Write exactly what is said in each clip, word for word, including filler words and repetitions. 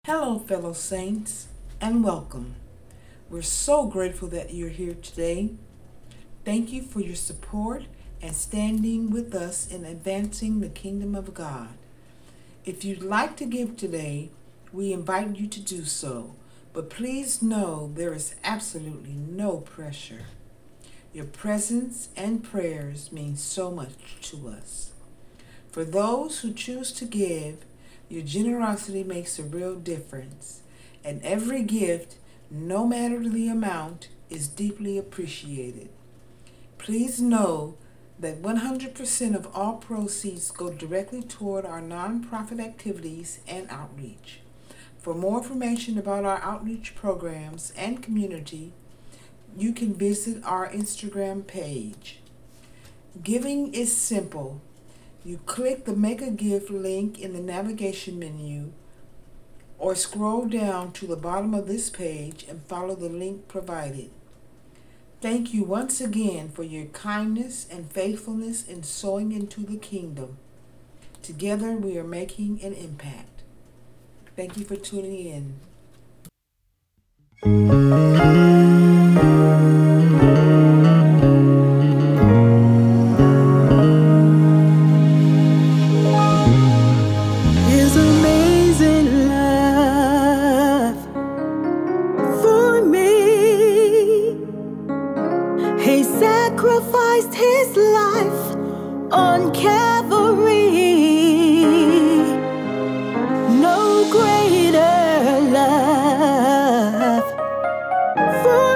Hello, fellow saints, and welcome. We're so grateful that you're here today. Thank you for your support and standing with us in advancing the kingdom of God. If you'd like to give today, we invite you to do so, but please know there is absolutely no pressure. Your presence and prayers mean so much to us. For those who choose to give, your generosity makes a real difference, and every gift, no matter the amount, is deeply appreciated. Please know that one hundred percent of all proceeds go directly toward our nonprofit activities and outreach. For more information about our outreach programs and community, you can visit our Instagram page. Giving is simple. You click the Make a Gift link in the navigation menu or scroll down to the bottom of this page and follow the link provided. Thank you once again for your kindness and faithfulness in sowing into the kingdom. Together we are making an impact. Thank you for tuning in. His amazing love for me. He sacrificed his life on Calvary. No greater love for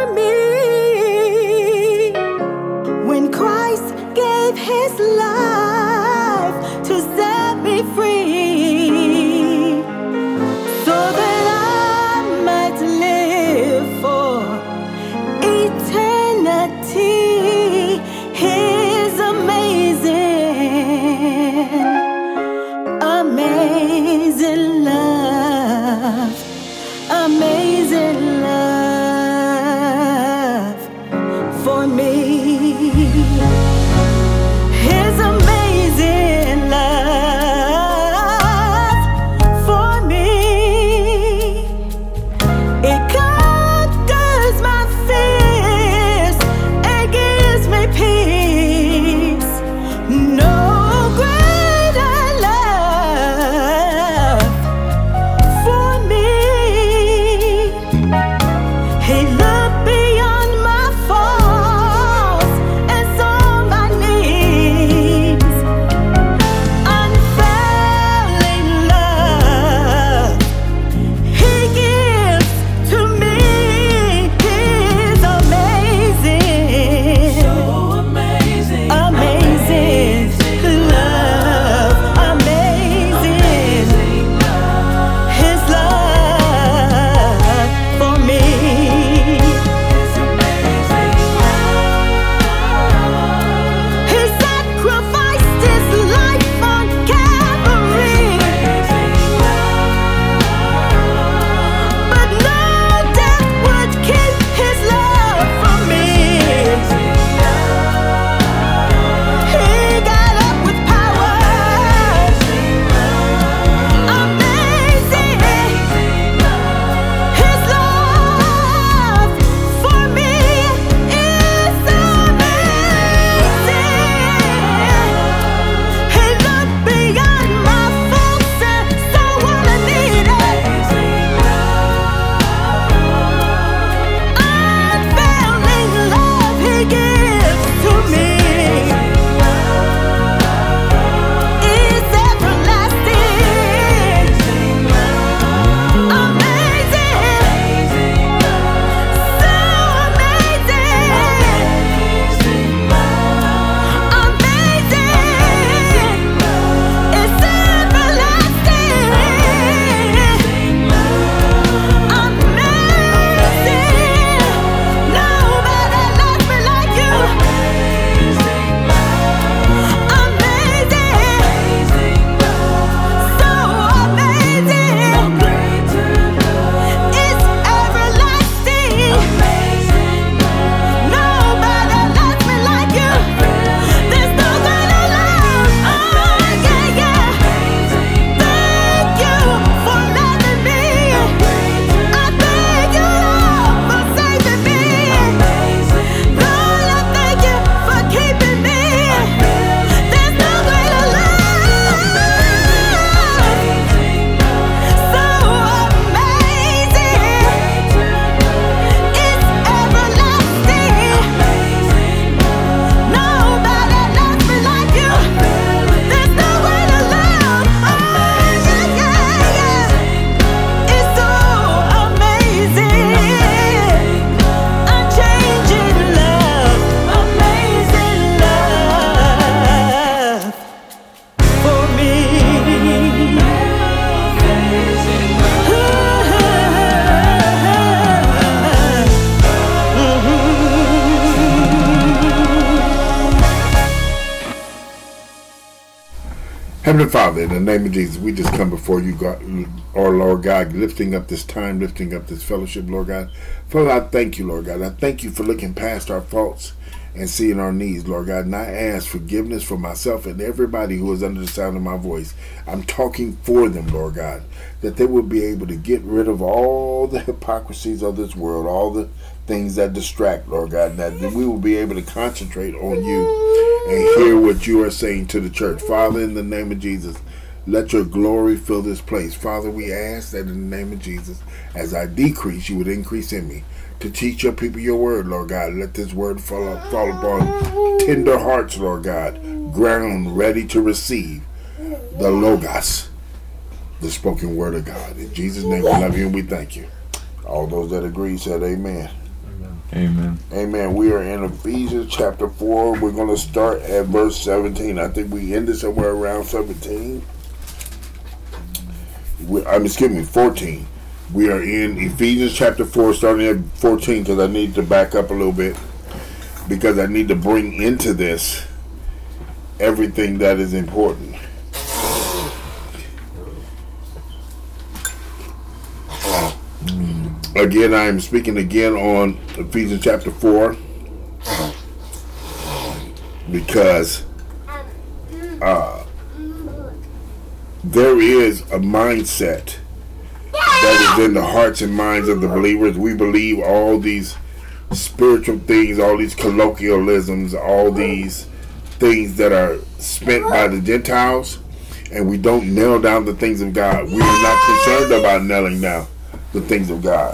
Heavenly Father, in the name of Jesus, we just come before you, God, our Lord God, lifting up this time, lifting up this fellowship, Lord God. Father, I thank you, Lord God. I thank you for looking past our faults and seeing our needs, Lord God. And I ask forgiveness for myself and everybody who is under the sound of my voice. I'm talking for them, Lord God, that they will be able to get rid of all the hypocrisies of this world, all the things that distract, Lord God, and that we will be able to concentrate on you and hear what you are saying to the church. Father, in the name of Jesus, let your glory fill this place. Father, we ask that in the name of Jesus, as I decrease, you would increase in me, to teach your people your word, Lord God. Let this word fall, fall upon tender hearts, Lord God, ground ready to receive the Logos, the spoken word of God. In Jesus' name, we love you and we thank you. All those that agree said amen. Amen. Amen. We are in Ephesians chapter four. We're going to start at verse seventeen. I think we ended somewhere around seventeen. We, I'm excuse me, fourteen. We are in Ephesians chapter four, starting at fourteen, because I need to back up a little bit, because I need to bring into this everything that is important. Again, I am speaking again on Ephesians chapter four, because uh, there is a mindset that is in the hearts and minds of the believers. We believe all these spiritual things, all these colloquialisms, all these things that are spent by the Gentiles, and we don't nail down the things of God. We are not concerned about nailing down the things of God.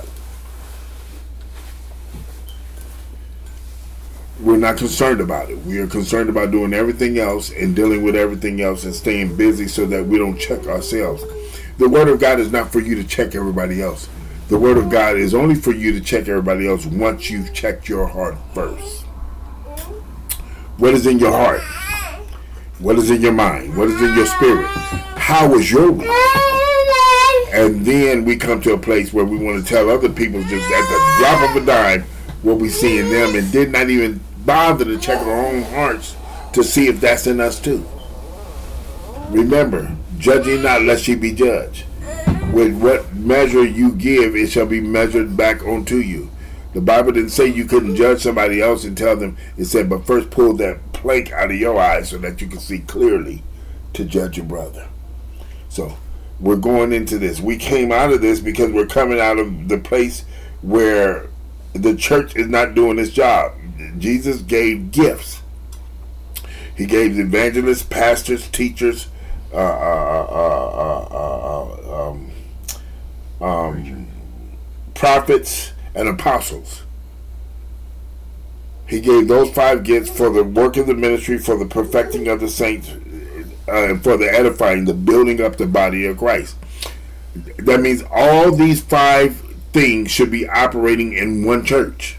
We're not concerned about it. We are concerned about doing everything else and dealing with everything else and staying busy so that we don't check ourselves. The Word of God is not for you to check everybody else. The Word of God is only for you to check everybody else once you've checked your heart first. What is in your heart? What is in your mind? What is in your spirit? How is your week? And then we come to a place where we want to tell other people just at the drop of a dime what we see in them, and did not even bother to check our own hearts to see if that's in us too. Remember, judge ye not lest ye be judged. With what measure you give, it shall be measured back onto you. The Bible didn't say you couldn't judge somebody else and tell them. It said, but first pull that plank out of your eyes so that you can see clearly to judge your brother. So we're going into this. We came out of this because we're coming out of the place where the church is not doing its job. Jesus gave gifts. He gave evangelists, pastors, teachers, uh, uh, uh, uh, uh, um, um, prophets, and apostles. He gave those five gifts for the work of the ministry, for the perfecting of the saints, uh, and for the edifying, the building up the body of Christ. That means all these five things should be operating in one church.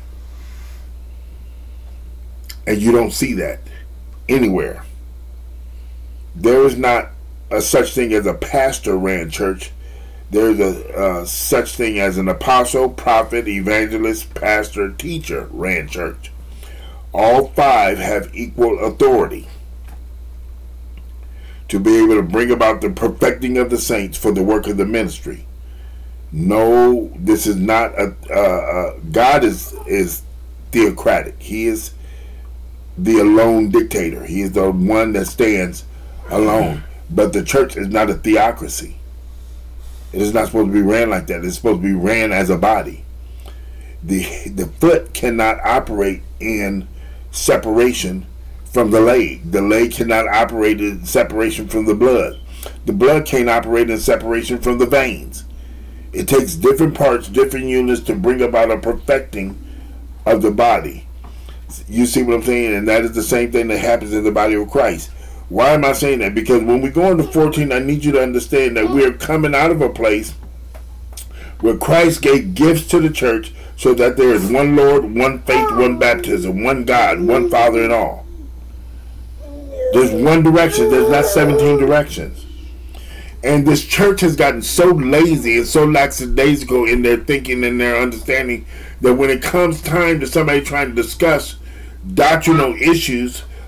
And you don't see that anywhere. There is not a such thing as a pastor-ran church. There's a uh, such thing as an apostle, prophet, evangelist, pastor, teacher ran church. All five have equal authority to be able to bring about the perfecting of the saints for the work of the ministry. No, this is not a uh, uh, God is is theocratic. He is the alone dictator. He is the one that stands alone. But the church is not a theocracy. It is not supposed to be ran like that. It's supposed to be ran as a body. The the foot cannot operate in separation from the leg. The leg cannot operate in separation from the blood. The blood can't operate in separation from the veins. It takes different parts, different units to bring about a perfecting of the body. You see what I'm saying? And that is the same thing that happens in the body of Christ. Why am I saying that? Because when we go into fourteen, I need you to understand that we're coming out of a place where Christ gave gifts to the church so that there is one Lord, one faith, one baptism, one God, one Father in all. There's one direction. There's not seventeen directions. And this church has gotten so lazy and so lackadaisical in their thinking and their understanding that when it comes time to somebody trying to discuss doctrinal issues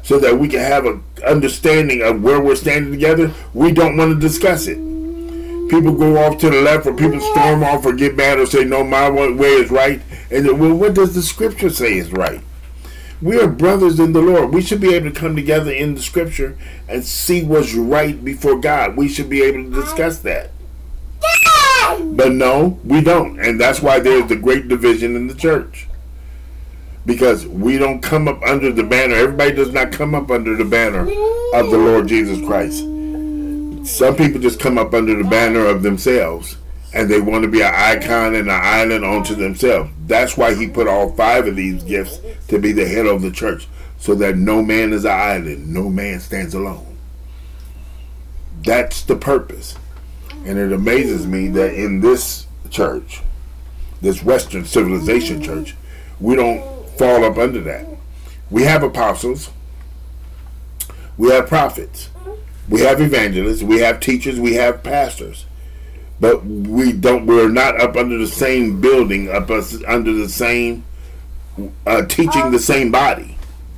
so that we can have an understanding of where we're standing together, we don't want to discuss it. People go off to the left, or people storm off or get mad or say, no, my way is right. And then, well, what does the scripture say is right? We are brothers in the Lord. We should be able to come together in the scripture and see what's right before God. We should be able to discuss that. But no, we don't. And that's why there's the great division in the church. Because we don't come up under the banner. Everybody does not come up under the banner of the Lord Jesus Christ. Some people just come up under the banner of themselves, and they want to be an icon and an island unto themselves. That's why he put all five of these gifts to be the head of the church, so that no man is an island, no man stands alone. That's the purpose. And it amazes me that in this church, this Western civilization church, we don't fall up under that. We have apostles, we have prophets, we have evangelists, we have teachers, we have pastors. But we don't. We're not up under the same building, up us under the same uh, teaching, the same body.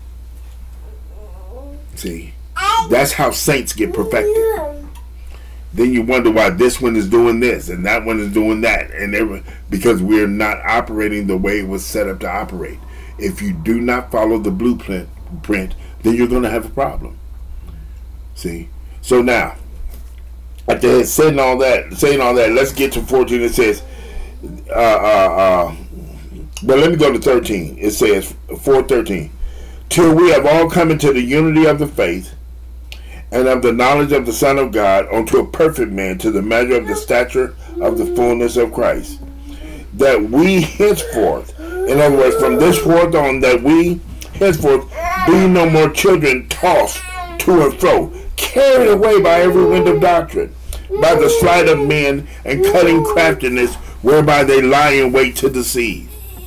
See, that's how saints get perfected. Then you wonder why this one is doing this and that one is doing that, and every, because we're not operating the way it was set up to operate. If you do not follow the blueprint, print, then you're going to have a problem. See, so now. After saying all that, saying all that, let's get to fourteen. It says, uh, uh, uh, but let me go to thirteen. It says, four thirteen, till we have all come into the unity of the faith and of the knowledge of the Son of God, unto a perfect man, to the measure of the stature of the fullness of Christ. That we henceforth, in other words, from this forth on, that we henceforth be no more children tossed to and fro, carried away by every wind of doctrine, by the sleight of men and cunning craftiness, whereby they lie in wait to deceive.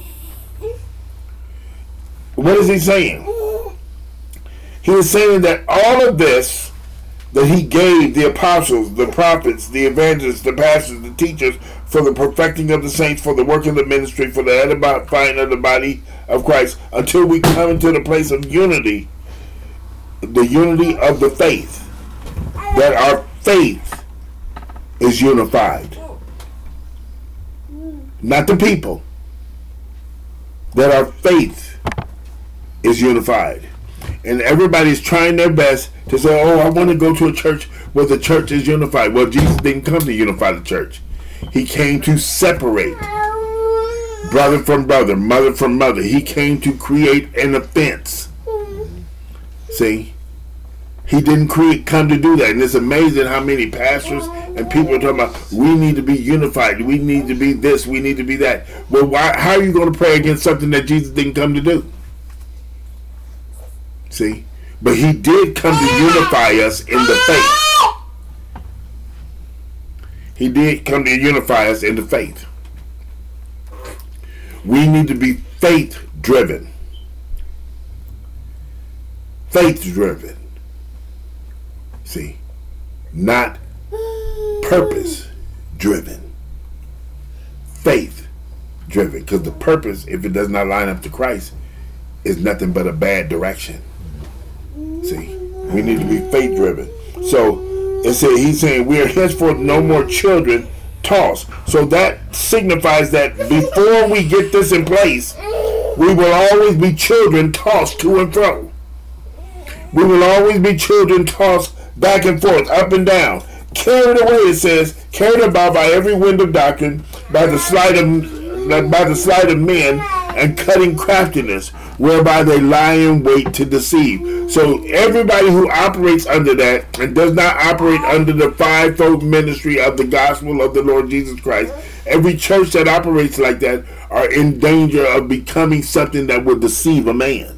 What is he saying? He is saying that all of this that he gave the apostles, the prophets, the evangelists, the pastors, the teachers, for the perfecting of the saints, for the work of the ministry, for the edifying of the body of Christ, until we come into the place of unity, the unity of the faith, that our faith is unified. Not the people. That our faith is unified. And everybody's trying their best to say, oh, I want to go to a church where the church is unified. Well, Jesus didn't come to unify the church. He came to separate brother from brother, mother from mother. He came to create an offense. See? He didn't create, come to do that. And it's amazing how many pastors and people are talking about, we need to be unified. We need to be this. We need to be that. Well, why, how are you going to pray against something that Jesus didn't come to do? See? But he did come to unify us in the faith. He did come to unify us in the faith. We need to be faith driven. Faith driven. See, not purpose driven, faith driven. Because the purpose, if it does not line up to Christ, is nothing but a bad direction. See, we need to be faith driven. So it said, he's saying we are henceforth no more children tossed. So that signifies that before we get this in place, we will always be children tossed to and fro. We will always be children tossed back and forth, up and down, carried away, it says, carried about by every wind of doctrine, by the sleight of by the sleight of men and cunning craftiness, whereby they lie in wait to deceive. So everybody who operates under that and does not operate under the fivefold ministry of the gospel of the Lord Jesus Christ, every church that operates like that are in danger of becoming something that will deceive a man.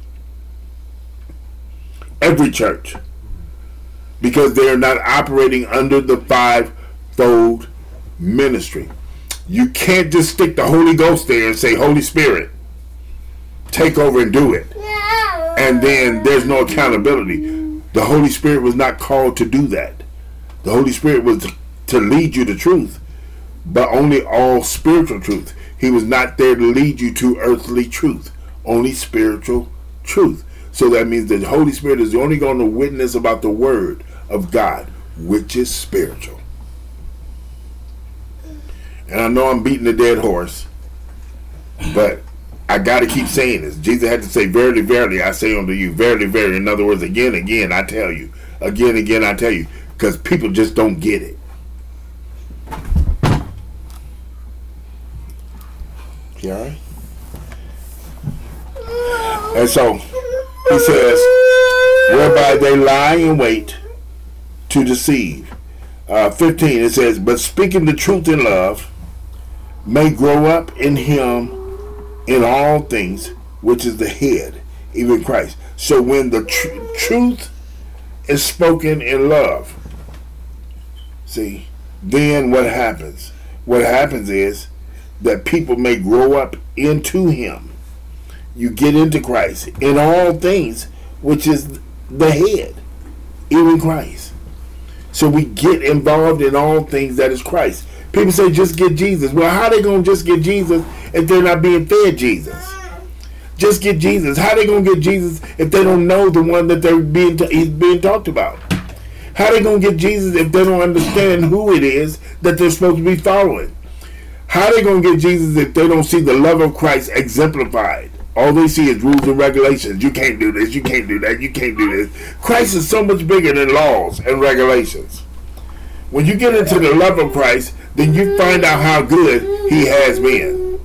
Every church. Because they are not operating under the fivefold ministry. You can't just stick the Holy Ghost there and say, Holy Spirit, take over and do it. And then there's no accountability. The Holy Spirit was not called to do that. The Holy Spirit was to lead you to truth, but only all spiritual truth. He was not there to lead you to earthly truth, only spiritual truth. So that means the Holy Spirit is only going to witness about the word of God, which is spiritual. And I know I'm beating a dead horse, but I got to keep saying this. Jesus had to say, verily, verily, I say unto you, verily, verily. In other words, again, again, I tell you. Again, again, I tell you. Because people just don't get it. You all right? And so, he says, whereby they lie in wait to deceive. Uh, fifteen, it says, but speaking the truth in love, may grow up in him in all things, which is the head, even Christ. So when the tr- truth is spoken in love, see, then what happens? What happens is that people may grow up into him. You get into Christ in all things, which is the head, even Christ. So we get involved in all things that is Christ. People say just get Jesus. Well, how they going to just get Jesus if they're not being fed Jesus? Just get Jesus. How they going to get Jesus if they don't know the one that they're being t- he's being talked about? How they going to get Jesus if they don't understand who it is that they're supposed to be following? How they going to get Jesus if they don't see the love of Christ exemplified? All they see is rules and regulations. You can't do this. You can't do that. You can't do this. Christ is so much bigger than laws and regulations. When you get into the love of Christ, then you find out how good he has been.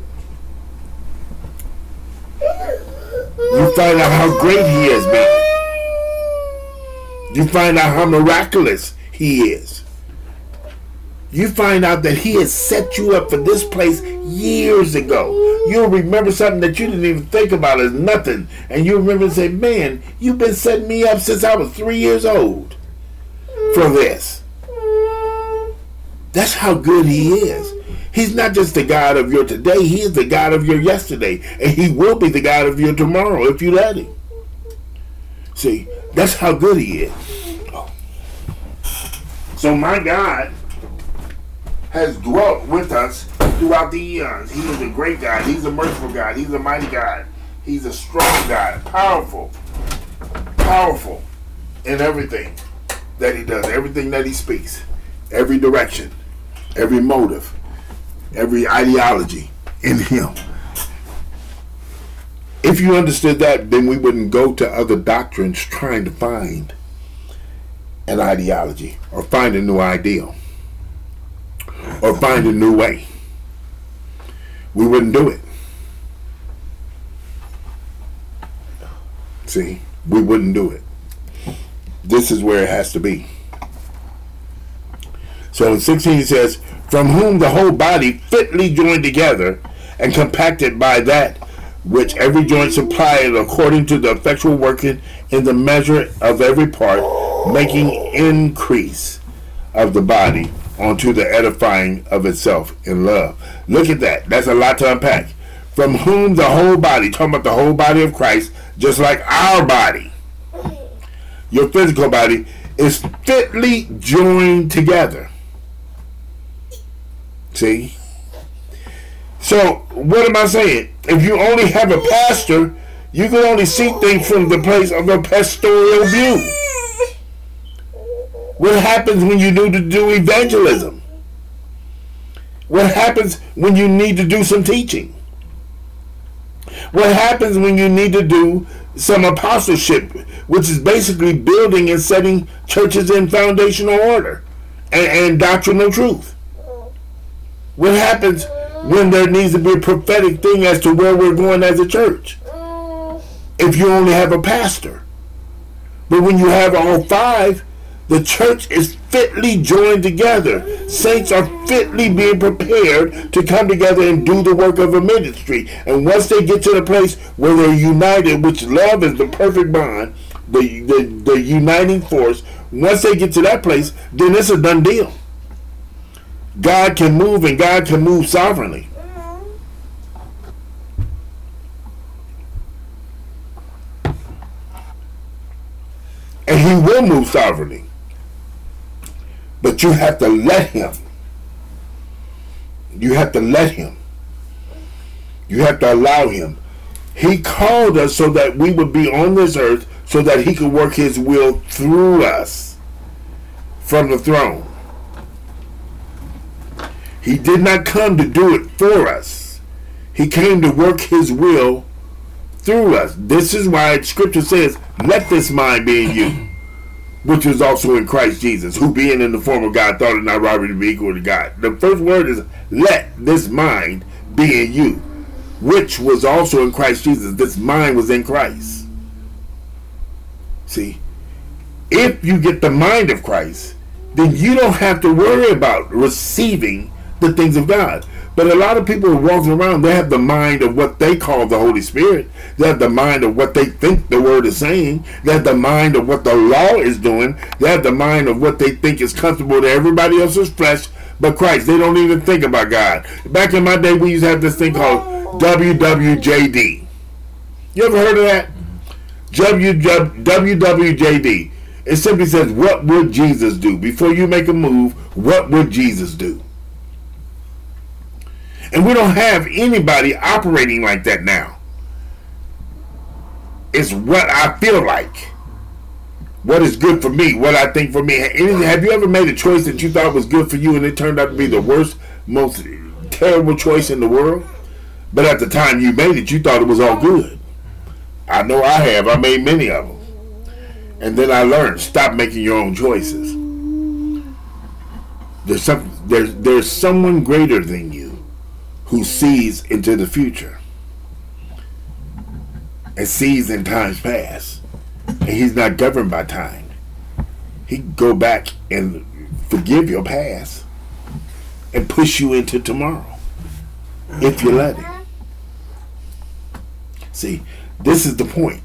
You find out how great he has been. You find out how miraculous he is. You find out that he has set you up for this place years ago. You'll remember something that you didn't even think about as nothing. And you remember and say, man, you've been setting me up since I was three years old for this. That's how good he is. He's not just the God of your today. He is the God of your yesterday. And he will be the God of your tomorrow if you let him. See, that's how good he is. So my God has dwelt with us throughout the eons. He is a great God. He's a merciful God. He's a mighty God. He's a strong God. Powerful. Powerful in everything that he does. Everything that he speaks. Every direction. Every motive. Every ideology in him. If you understood that, then we wouldn't go to other doctrines trying to find an ideology or find a new ideal or find a new way. We wouldn't do it. See, we wouldn't do it. This is where it has to be. So in sixteen it says, from whom the whole body fitly joined together and compacted by that which every joint supplied according to the effectual working in the measure of every part, making increase of the body unto the edifying of itself in love. Look at that. That's a lot to unpack. From whom the whole body, talking about the whole body of Christ, just like our body, your physical body, is fitly joined together. See? So, what am I saying? If you only have a pastor, you can only see things from the place of a pastoral view. What happens when you need to do evangelism? What happens when you need to do some teaching? What happens when you need to do some apostleship, which is basically building and setting churches in foundational order and, and doctrinal truth? What happens when there needs to be a prophetic thing as to where we're going as a church? If you only have a pastor. But when you have all five, the church is fitly joined together. Saints are fitly being prepared to come together and do the work of a ministry. And once they get to the place where they're united, which love is the perfect bond, the, the, the uniting force, once they get to that place, then it's a done deal. God can move and God can move sovereignly. And he will move sovereignly. But you have to let him. You have to let him. You have to allow him. He called us so that we would be on this earth so that he could work his will through us from the throne. He did not come to do it for us. He came to work his will through us. This is why scripture says, let this mind be in you, which was also in Christ Jesus, who being in the form of God thought it not robbery to be equal to God. The first word is, let this mind be in you, which was also in Christ Jesus. This mind was in Christ. See, if you get the mind of Christ, then you don't have to worry about receiving the things of God. But a lot of people are walking around, they have the mind of what they call the Holy Spirit. They have the mind of what they think the word is saying. They have the mind of what the law is doing. They have the mind of what they think is comfortable to everybody else's flesh but Christ. They don't even think about God. Back in my day, we used to have this thing called W W J D. You ever heard of that? W W J D. It simply says, what would Jesus do? Before you make a move, what would Jesus do? And we don't have anybody operating like that now. It's what I feel like. What is good for me. What I think for me. Have you ever made a choice that you thought was good for you and it turned out to be the worst, most terrible choice in the world? But at the time you made it, you thought it was all good. I know I have. I made many of them. And then I learned, stop making your own choices. There's some, there's, there's someone greater than you who sees into the future and sees in times past, and he's not governed by time. He can go back and forgive your past and push you into tomorrow if you let him. See, this is the point.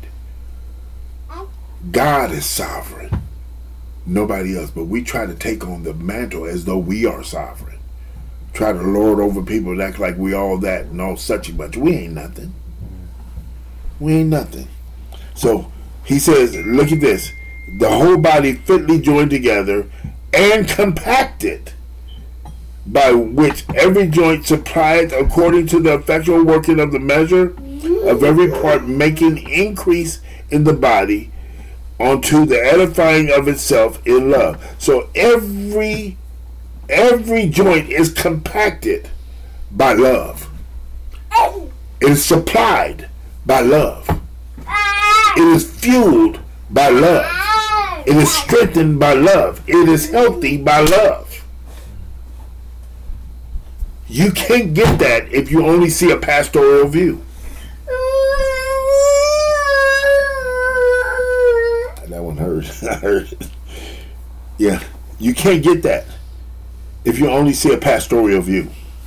God is sovereign, nobody else, but we try to take on the mantle as though we are sovereign. Try to lord over people and act like we all that and all such a bunch. We ain't nothing. We ain't nothing. So he says, look at this. The whole body fitly joined together and compacted, by which every joint supplied according to the effectual working of the measure of every part, making increase in the body unto the edifying of itself in love. So every Every joint is compacted by love. It is supplied by love. It is fueled by love. It is strengthened by love. It is healthy by love. You can't get that if you only see a pastoral view. That one hurt. I heard it. Yeah, you can't get that if you only see a pastoral view.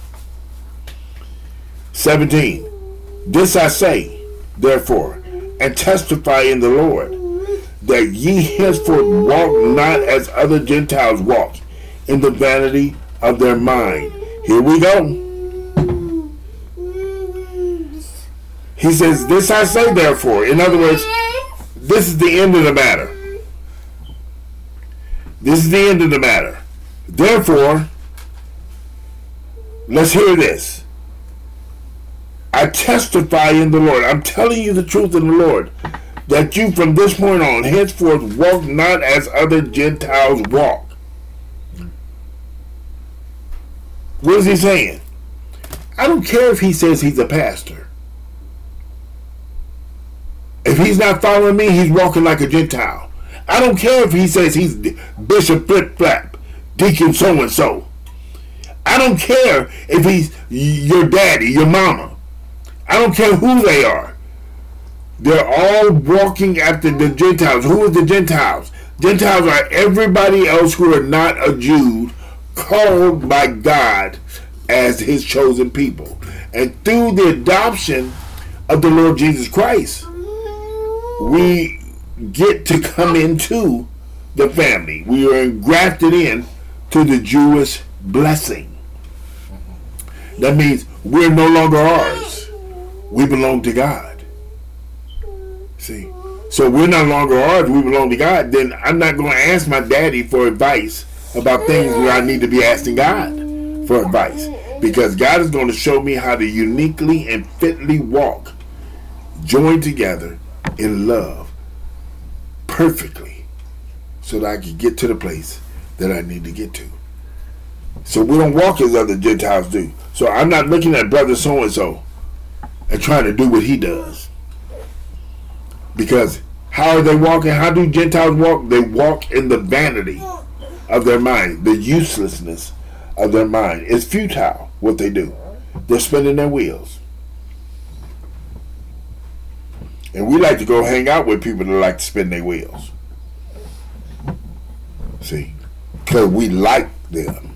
seventeen. This I say, therefore, and testify in the Lord, that ye henceforth walk not as other Gentiles walk, in the vanity of their mind. Here we go. He says, this I say, therefore. In other words, this is the end of the matter. This is the end of the matter. Therefore, let's hear this. I testify in the Lord. I'm telling you the truth in the Lord, that you from this point on, henceforth, walk not as other Gentiles walk. What is he saying? I don't care if he says he's a pastor. If he's not following me, he's walking like a Gentile. I don't care if he says he's Bishop Flip Flap, Deacon so-and-so. I don't care if he's your daddy, your mama. I don't care who they are. They're all walking after the Gentiles. Who are the Gentiles? Gentiles are everybody else who are not a Jew, called by God as his chosen people. And through the adoption of the Lord Jesus Christ, we get to come into the family. We are engrafted in to the Jewish blessing. That means we're no longer ours. We belong to God. See? So we're no longer ours. We belong to God. Then I'm not going to ask my daddy for advice about things where I need to be asking God for advice. Because God is going to show me how to uniquely and fitly walk joined together in love perfectly so that I can get to the place that I need to get to. So we don't walk as other Gentiles do. So I'm not looking at brother so-and-so and trying to do what he does. Because how are they walking? How do Gentiles walk? They walk in the vanity of their mind, the uselessness of their mind. It's futile what they do. They're spinning their wheels. And we like to go hang out with people that like to spin their wheels. See? Because we like them.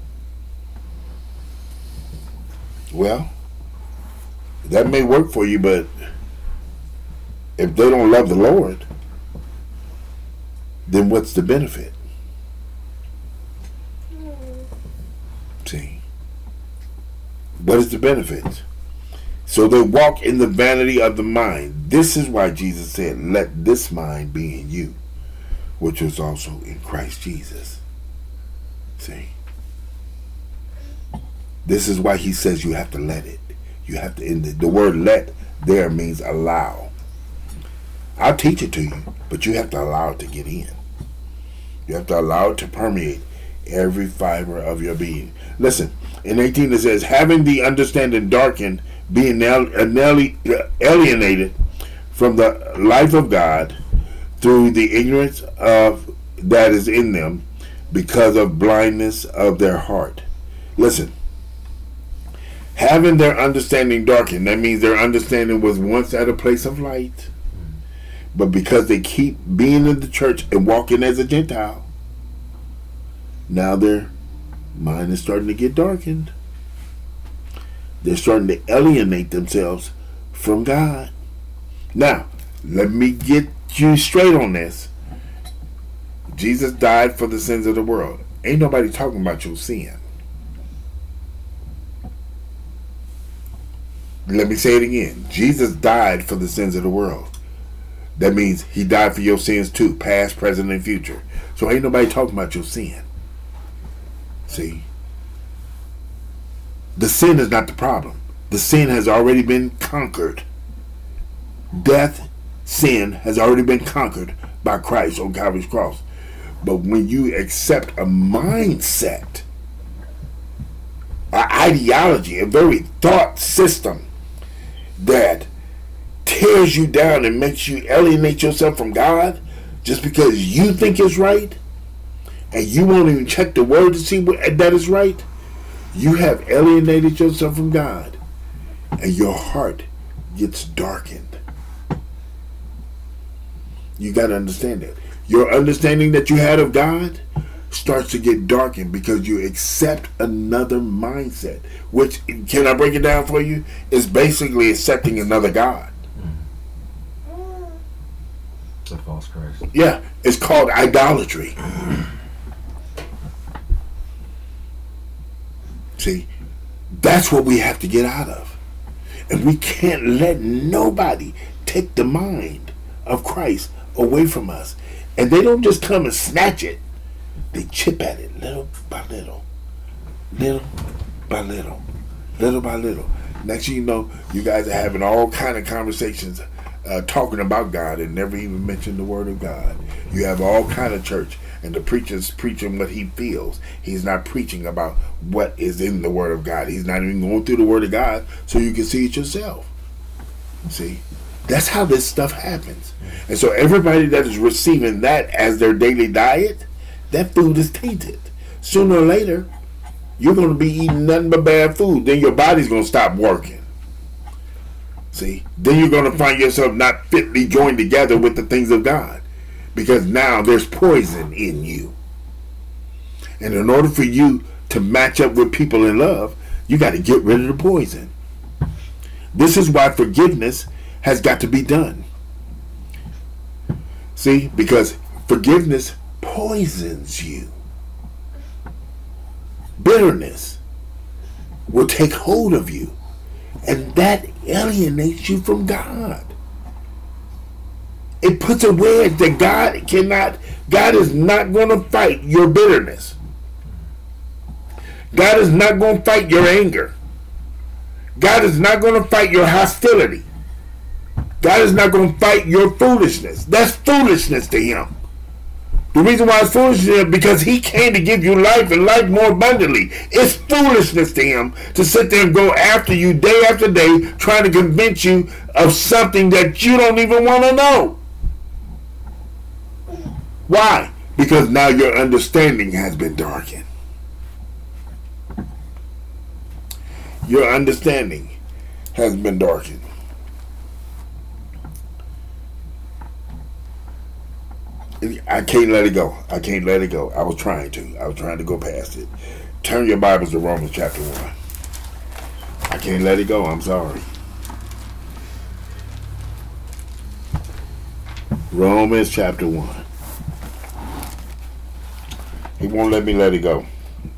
Well, that may work for you, but if they don't love the Lord, then what's the benefit? See? What is the benefit? So they walk in the vanity of the mind. This is why Jesus said, let this mind be in you, which was also in Christ Jesus. See? This is why he says you have to let it. You have to, in the, the word let there means allow. I'll teach it to you, but you have to allow it to get in. You have to allow it to permeate every fiber of your being. Listen, in eighteen it says, having the understanding darkened, being alienated from the life of God through the ignorance of that is in them because of blindness of their heart. Listen, having their understanding darkened, that means their understanding was once at a place of light, but because they keep being in the church and walking as a Gentile, now their mind is starting to get darkened. They're starting to alienate themselves from God. Now, let me get you straight on this. Jesus died for the sins of the world. Ain't nobody talking about your sin. Let me say it again. Jesus died for the sins of the world. That means he died for your sins too, past, present, and future. So ain't nobody talking about your sin. See? The sin is not the problem. The sin has already been conquered. Death, sin has already been conquered by Christ on Calvary's cross. But when you accept a mindset, an ideology, a very thought system that tears you down and makes you alienate yourself from God just because you think it's right, and you won't even check the word to see what, that is right, you have alienated yourself from God, and your heart gets darkened. You got to understand that. Your understanding that you had of God starts to get darkened because you accept another mindset, which, can I break it down for you, is basically accepting another God. It's a false Christ. Yeah, it's called idolatry. See, that's what we have to get out of. And we can't let nobody take the mind of Christ away from us. And they don't just come and snatch it. They chip at it little by little. Little by little. Little by little. Next thing you know, you guys are having all kind of conversations uh, talking about God and never even mention the word of God. You have all kind of church and the preacher's preaching what he feels. He's not preaching about what is in the word of God. He's not even going through the word of God so you can see it yourself. See? That's how this stuff happens. And so everybody that is receiving that as their daily diet, that food is tainted. Sooner or later, you're going to be eating nothing but bad food. Then your body's going to stop working. See? Then you're going to find yourself not fitly joined together with the things of God. Because now there's poison in you. And in order for you to match up with people in love, you got to get rid of the poison. This is why forgiveness has got to be done. See? Because forgiveness poisons you. Bitterness will take hold of you, and that alienates you from God. It puts a wedge that God cannot, God is not going to fight your bitterness. God is not going to fight your anger. God is not going to fight your hostility. God is not going to fight your foolishness. That's foolishness to him. The reason why it's foolishness is because he came to give you life and life more abundantly. It's foolishness to him to sit there and go after you day after day trying to convince you of something that you don't even want to know. Why? Because now your understanding has been darkened. Your understanding has been darkened. I can't let it go. I can't let it go. I was trying to. I was trying to go past it. Turn your Bibles to Romans chapter one. I can't let it go. I'm sorry. Romans chapter one. He won't let me let it go.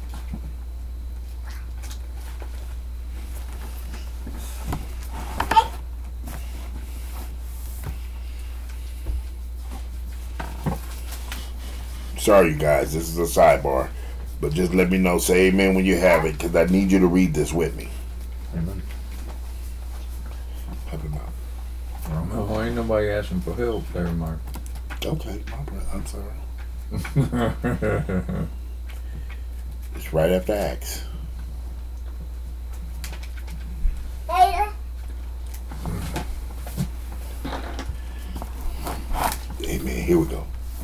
Sorry, you guys. This is a sidebar. But just let me know. Say amen when you have it, because I need you to read this with me. Amen. Help him out. Oh, ain't nobody asking for help there, Mark. Okay, my brother. I'm sorry. It's right after Acts. Amen. Here we go.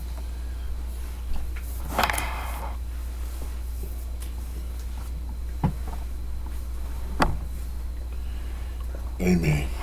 Amen.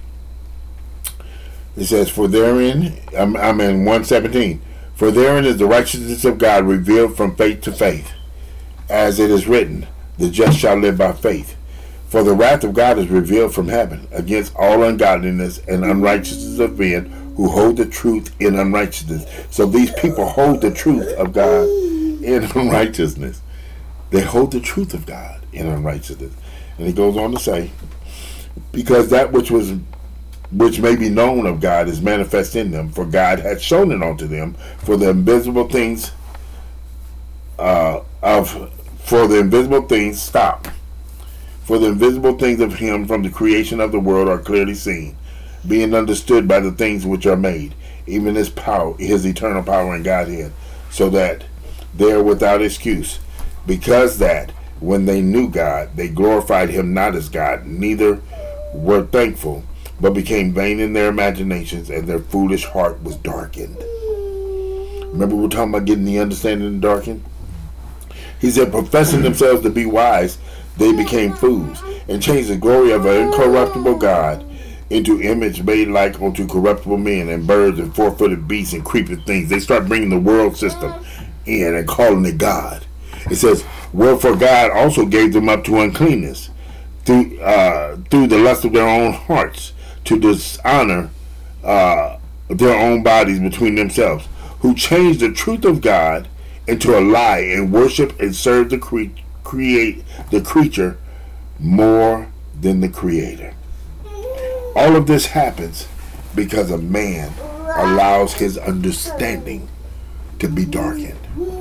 It says, for therein, I'm, I'm in one seventeen. For therein is the righteousness of God revealed from faith to faith. As it is written, the just shall live by faith. For the wrath of God is revealed from heaven against all ungodliness and unrighteousness of men who hold the truth in unrighteousness. So these people hold the truth of God in unrighteousness. They hold the truth of God in unrighteousness. And he goes on to say, because that which was which may be known of God is manifest in them, for God hath shown it unto them, for the invisible things uh, of for the invisible things stop. For the invisible things of him from the creation of the world are clearly seen, being understood by the things which are made, even his power, his eternal power and Godhead, so that they are without excuse. Because that when they knew God, they glorified him not as God, neither were thankful, but became vain in their imaginations, and their foolish heart was darkened. Remember we were talking about getting the understanding darkened? He said, professing themselves to be wise, they became fools, and changed the glory of an incorruptible God into image made like unto corruptible men, and birds, and four-footed beasts, and creeping things. They start bringing the world system in and calling it God. It says, wherefore God also gave them up to uncleanness, through uh, through the lust of their own hearts, to dishonor uh, their own bodies between themselves, who changed the truth of God into a lie, and worship and serve the cre- create the creature more than the Creator. All of this happens because a man allows his understanding to be darkened.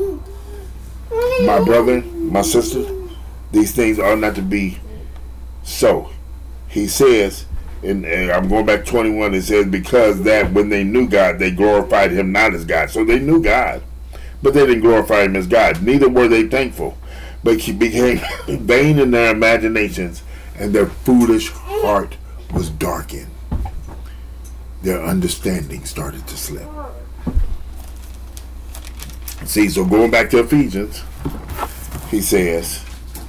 My brother, my sister, these things are not to be so. He says, and, and I'm going back to twenty-one, it says, because that when they knew God, they glorified him not as God. So they knew God, but they didn't glorify him as God. Neither were they thankful, but he became vain in their imaginations, and their foolish heart was darkened. Their understanding started to slip. See, so going back to Ephesians, he says,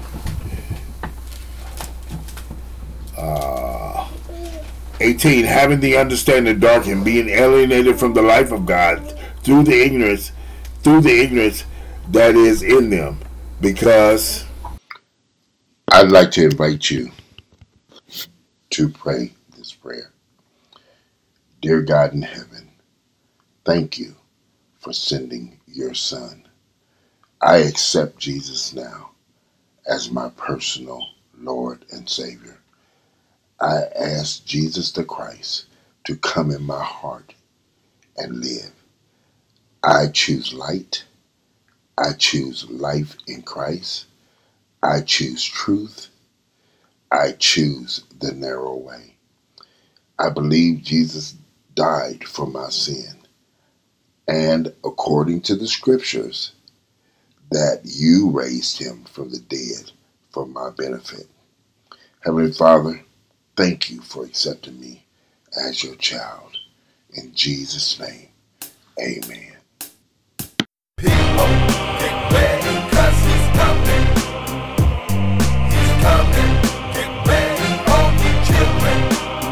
uh, eighteen, having the understanding darkened, being alienated from the life of God through the ignorance, through the ignorance that is in them, because I'd like to invite you to pray this prayer. Dear God in heaven, thank you for sending your Son. I accept Jesus now as my personal Lord and Savior. I ask Jesus the Christ to come in my heart and live. I choose light. I choose life in Christ. I choose truth. I choose the narrow way. I believe Jesus died for my sin. And according to the scriptures, that you raised him from the dead for my benefit. Heavenly Father, thank you for accepting me as your child. In Jesus' name, amen. People, get ready, cause he's coming. He's coming. Get ready, all you children.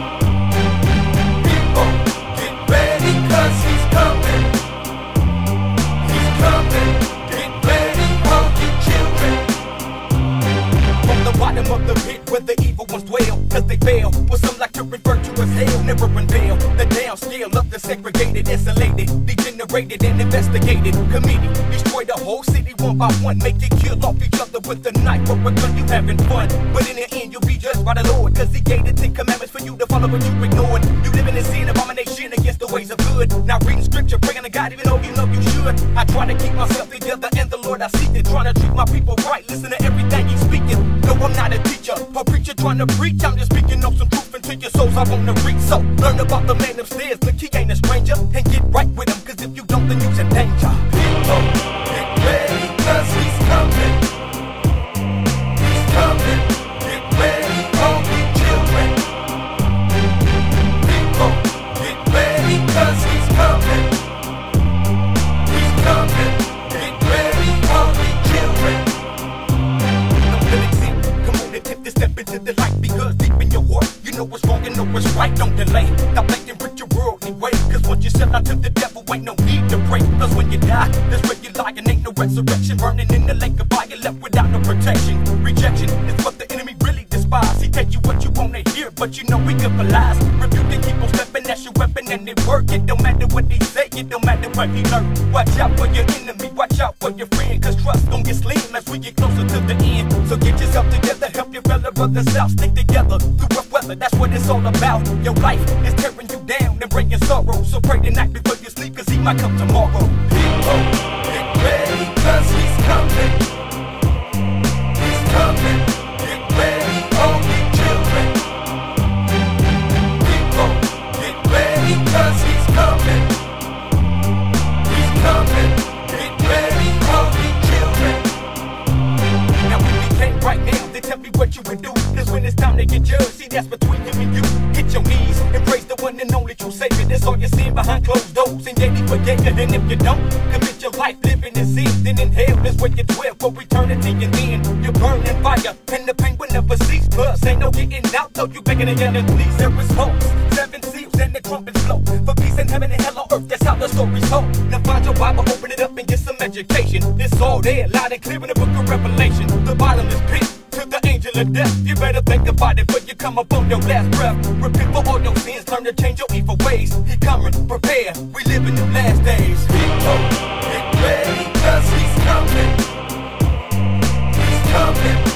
People, get ready, cause he's coming. He's coming. Get ready, all you children. From the bottom of the pit where the evil ones dwell, cause they fail. What some like to refer to as hell, never unveil. The downscale of the segregated, isolated, degenerated and investigated committee. Destroy the whole city one by one, make you kill off each other with a knife or a gun. You having fun, but in the end you'll be judged by the Lord, cause he gave the Ten Commandments for you to follow, but you ignored. You living in sin, abomination against the ways of good. Now reading scripture, praying to God even though you know you should. I try to keep myself together and the Lord I seek it, trying to treat my people right, listen to everything he's speaking. No, I'm not a teacher or preacher trying to preach, I'm just speaking on some truth into your souls I want to reach. So learn about the man upstairs, look he ain't a stranger, and get right with him, cause if you don't then you's in danger. People, get ready, cause he's coming. He's coming. Get ready, all you children. People, get ready, cause he's coming. He's coming. Get ready, all you children. Don't feel exempt, come on and tip this step into the light, because deep in your heart you know what's wrong and know what's right. Don't delay, stop playing with your worldly way, cause once you sell out to the devil ain't no need to pray. Cause when you die, that's where you lie and ain't no resurrection. Burning in the lake of fire left without no protection. Rejection is what the enemy really despise. He tell you what you wanna hear, but you know we good for lies. Rebuke and keep on stepping, that's your weapon and it work. It don't matter what he say, it don't matter what he learn. Watch out for your enemy, watch out for your friend, cause trust gon' get slim as we get closer to the end. So get yourself together, help your fellow brothers out, stick together through rough weather, that's what it's all about. Your life is tearing you down and bringing sorrow, so pray tonight before you sleep, cause he might come tomorrow. People, get ready, cause he's coming. He's coming. Get ready, all you children. People, get ready, cause he's coming. He's coming. Get ready, all you children. Now when we came right now, they tell me what you would do, cause when it's time to get judged, see that's between you and you. Hit your knees and praise the one and only true Savior. That's all you're seeing behind closed doors, and yet he forgave you. And if you don't commit your life living in sin, then in hell is where you dwell for eternity. And then you burn in fire, and the pain will never cease. Plus ain't no getting out, though you begging again and please. There is hope, seven seals and the trumpets blow for peace in heaven and hell on earth. That's how the story's told. Now find your Bible, open it up and get some education. It's all there, loud and clear in the book of Revelation. The bottomless pit to the angel of death. You better think about it before you come up on your last breath. Repent for all your sins, learn to change your evil ways. He coming, prepare, we live in the last days. People, get ready, cause he's coming. He's coming.